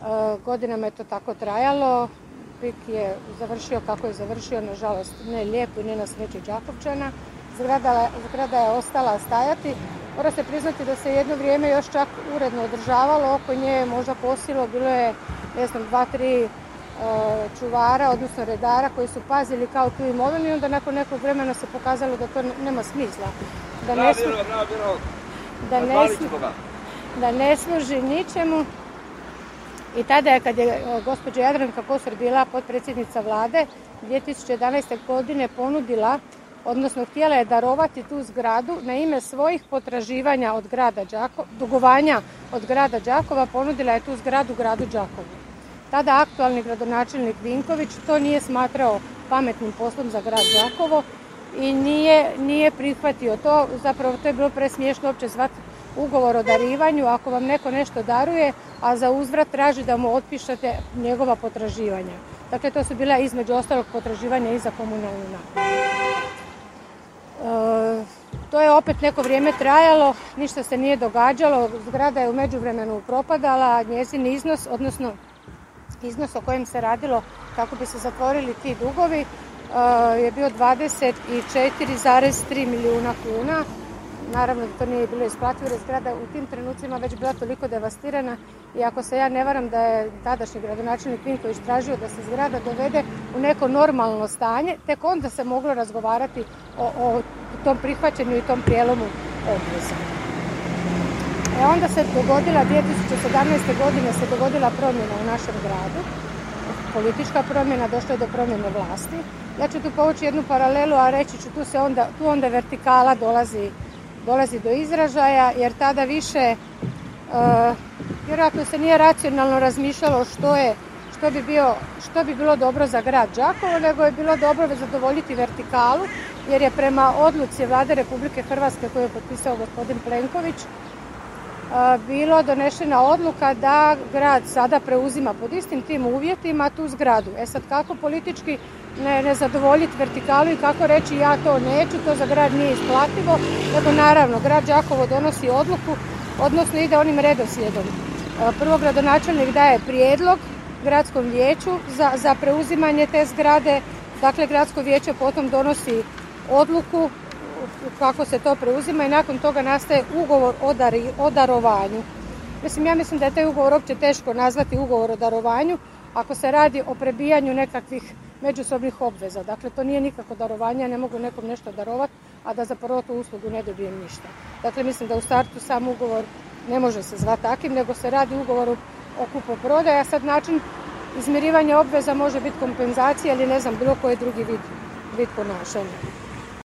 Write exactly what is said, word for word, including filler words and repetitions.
Godinama je to tako trajalo. PIK je završio kako je završio, nažalost ne lijepo i ne na sreću Đakovčana. Zgrada, zgrada je ostala stajati. Mora se priznati da se jedno vrijeme još čak uredno održavalo, oko nje je možda posilo, bilo je ne znam, dva, tri e, čuvara, odnosno redara koji su pazili kao tu imovinu i onda nakon nekog vremena se pokazalo da to nema smisla. Da ne, slu... da ne, slu... da ne služi ničemu. I tada je, kad je gospođa Jadranka Kosor bila potpredsjednica vlade, dvije tisuće jedanaeste. godine ponudila, odnosno htjela je darovati tu zgradu na ime svojih potraživanja od grada Đakova, dugovanja od grada Đakova, ponudila je tu zgradu gradu Đakovu. Tada aktualni gradonačelnik Vinković to nije smatrao pametnim poslom za grad Đakovo i nije, nije prihvatio to. Zapravo to je bilo presmiješno uopće zvati ugovor o darivanju ako vam neko nešto daruje, a za uzvrat traži da mu otpišete njegova potraživanja. Dakle, to su bila između ostalog potraživanja i za komunalnu naknadu. E, to je opet neko vrijeme trajalo, ništa se nije događalo, zgrada je u međuvremenu propadala, njezin iznos, odnosno iznos o kojem se radilo kako bi se zatvorili ti dugovi, e, je bio dvadeset četiri zarez tri milijuna kuna. Naravno da to nije bilo isplativo jer zgrada u tim trenucima već bila toliko devastirana i ako se ja ne varam da je tadašnji gradonačelnik Vinković tražio da se zgrada dovede u neko normalno stanje, tek onda se moglo razgovarati o, o tom prihvaćanju i tom prijelomu obveza. E onda se dogodila, dvije tisuće sedamnaeste. godine se dogodila promjena u našem gradu, politička promjena, došlo je do promjene vlasti. Ja ću tu povući jednu paralelu, a reći ću tu se onda, tu onda vertikala dolazi dolazi do izražaja, jer tada više uh, vjerojatno se nije racionalno razmišljalo što je, što bi bio, što bi bilo dobro za grad Đakovo, nego je bilo dobro zadovoljiti vertikalu, jer je prema odluci Vlade Republike Hrvatske koju je potpisao gospodin Plenković uh, bilo donešena odluka da grad sada preuzima pod istim tim uvjetima tu zgradu. E sad kako politički Ne, ne zadovoljiti vertikalu i kako reći ja to neću, to za grad nije isplativo, nego naravno grad Đakovo donosi odluku, odnosno ide onim redoslijedom. Prvo gradonačelnik daje prijedlog gradskom vijeću za, za preuzimanje te zgrade, dakle gradsko vijeće potom donosi odluku kako se to preuzima i nakon toga nastaje ugovor o, dari, o darovanju. Mislim, ja mislim da je taj ugovor uopće teško nazvati ugovor o darovanju ako se radi o prebijanju nekakvih međusobnih obveza. Dakle, to nije nikako darovanje, ja ne mogu nekom nešto darovati, a da za prvo tu uslugu ne dobijem ništa. Dakle, mislim da u startu sam ugovor ne može se zvati takim, nego se radi ugovor o kupoprodaji, a sad način izmirivanja obveza može biti kompenzacija ili ne znam, bilo koji drugi vid, vid ponašanja.